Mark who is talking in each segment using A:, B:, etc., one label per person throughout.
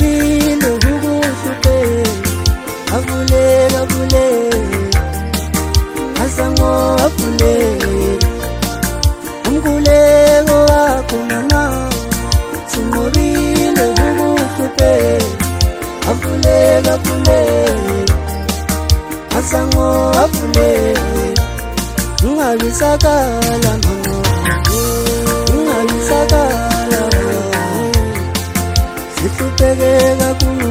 A: Sinqobile ukuhlupe avule azango avule umkhuleko wakho mama. Sinqobile ukuhlupe avule azango avule ungabisakala mama, ungabisakala sihlupheke kakhulu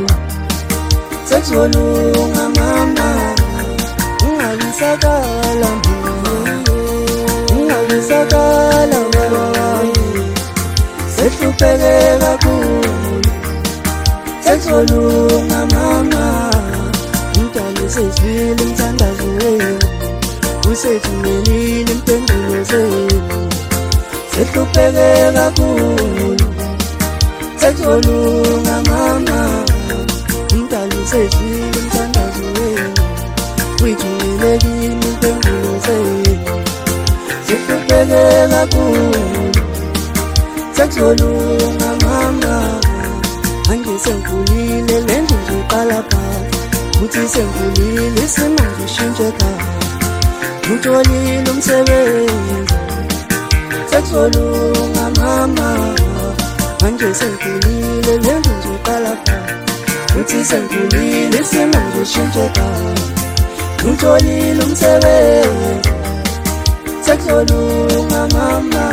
A: sekuzolunga mama. Ungabisakala mama, ungabisakala mama sihlupheke kakhulu sekuzolunga mama. Umntwana sezwile umthandazo wenu usethumelile impendulo zenu sihlupheke kakhulu sekuzolunga mama. Umntwana sezwile umthandazo wenu uyithumelile impendulo zenu sihlupheke kakhulu sekuzolunga mama. Manje sengikhulile lento nje iqala phakathi uthi sengikhulile isimo nje shintshe khaya ngitholile umsebenzi sekuzolunga mama. Manje sengikhulile lento nje iqala phakathi uthi sengikhulile isimo nje shintshe khaya ngitholile umsebenzi sekuzolunga mama.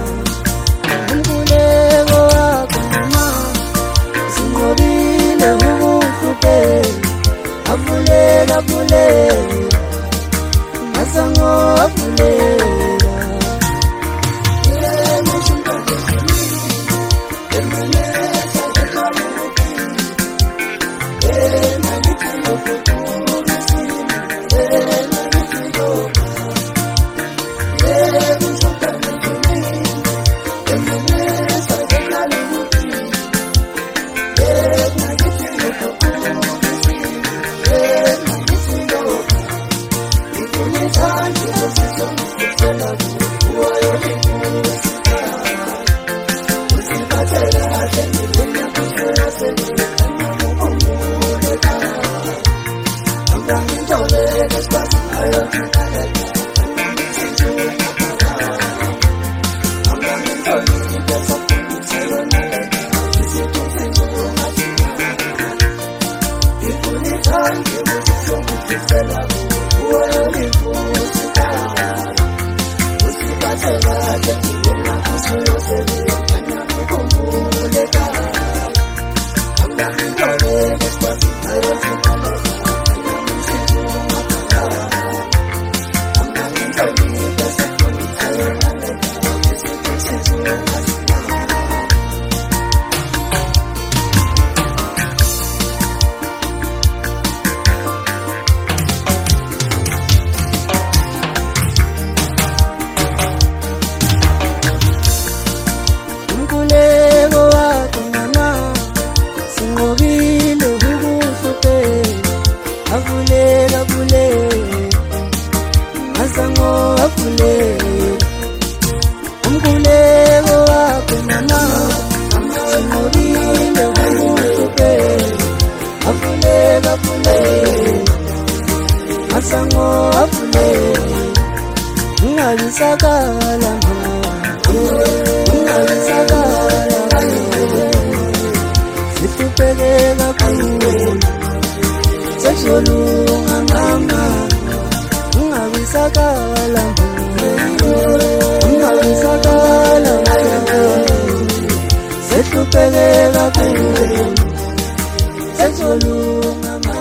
A: Umkhuleko wakho mama sinqobile ukuhlupe avule azango avule azango avule umkhuleko wakho mama. Sinqobile ukuhlupe avule azango avule ungabisakala mama, ungabisakala sihlupheke kakhulu sekuzolunga mama. Ungabisakala ungabisakala sihlupheke kakhulu sekuzolunga mama.